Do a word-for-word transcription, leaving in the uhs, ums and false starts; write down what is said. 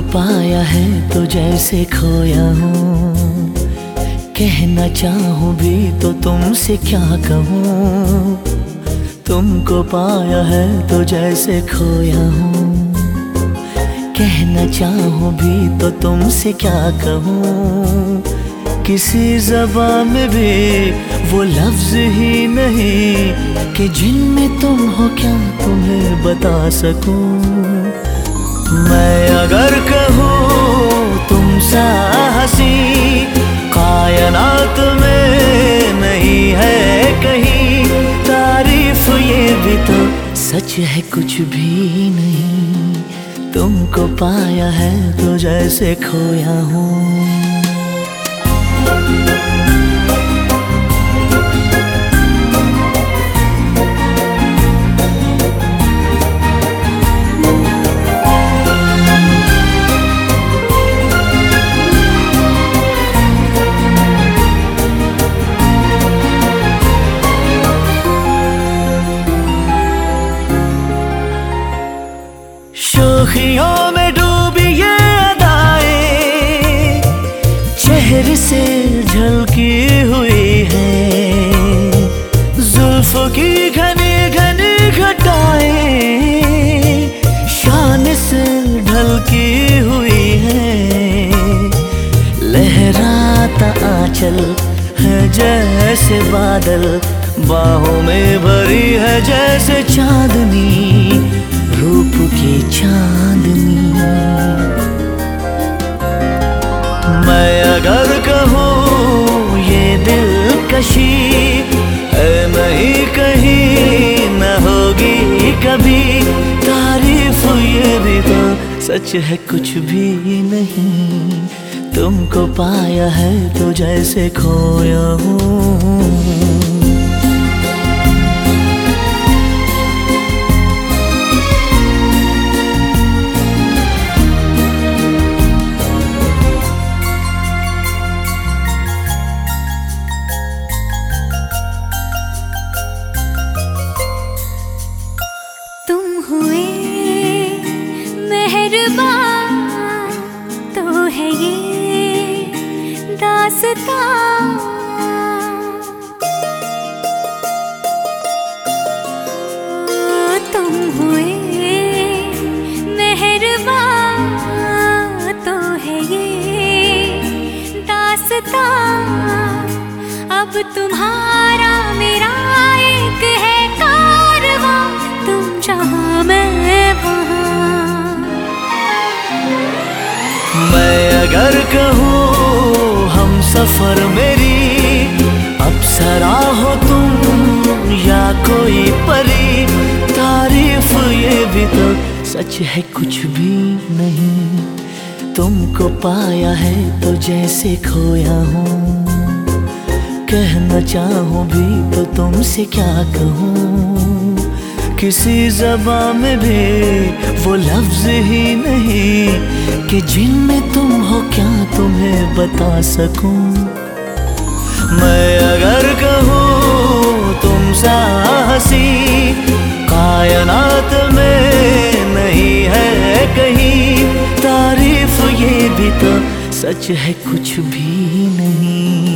पाया है तो जैसे खोया हूँ, कहना चाहूँ भी तो तुमसे क्या कहूँ। तुमको पाया है तो जैसे खोया हूँ, कहना चाहूँ भी तो तुमसे क्या कहूँ। किसी ज़बान में भी वो लफ्ज़ ही नहीं कि जिनमें तुम हो क्या तुम्हें बता सकूँ। मैं अगर कहूँ तुम सा हंसी कायनात में नहीं है कहीं, तारीफ ये भी तो सच है कुछ भी नहीं। तुमको पाया है तो जैसे खोया हूँ। शोखियों में डूबी ये अदाएं चेहरे से झलकी हुई है, जुल्फों की घनी घनी घटाएं शान से ढलकी हुई है। लहराता आंचल है जैसे बादल, बाहों में भरी है जैसे चांदनी, रूप की चांदनी। मैं अगर कहूँ ये दिलकशी है नहीं कहीं न होगी कभी, तारीफ ये भी तो सच है कुछ भी नहीं। तुमको पाया है तो जैसे खोया हूँ। हुए मेहरबान तो है ये दास्तां, तुम हुए मेहरबान तो है ये दास्तां। अब तुम्हारा मेरा एक है कारवां, तुम जहाँ मैं वहाँ। मैं अगर कहूँ हम सफर मेरी अप्सरा हो तुम या कोई परी, तारीफ ये भी तो सच है कुछ भी नहीं। तुमको पाया है तो जैसे खोया हूँ, कहना चाहूँ भी तो तुमसे क्या कहूँ। किसी ज़बान में भी वो लफ्ज़ ही नहीं कि जिनमें तुम हो क्या तुम्हें बता सकूं। मैं अगर कहूँ तुम सा हंसी कायनात में नहीं है कहीं, तारीफ ये भी तो सच है कुछ भी नहीं।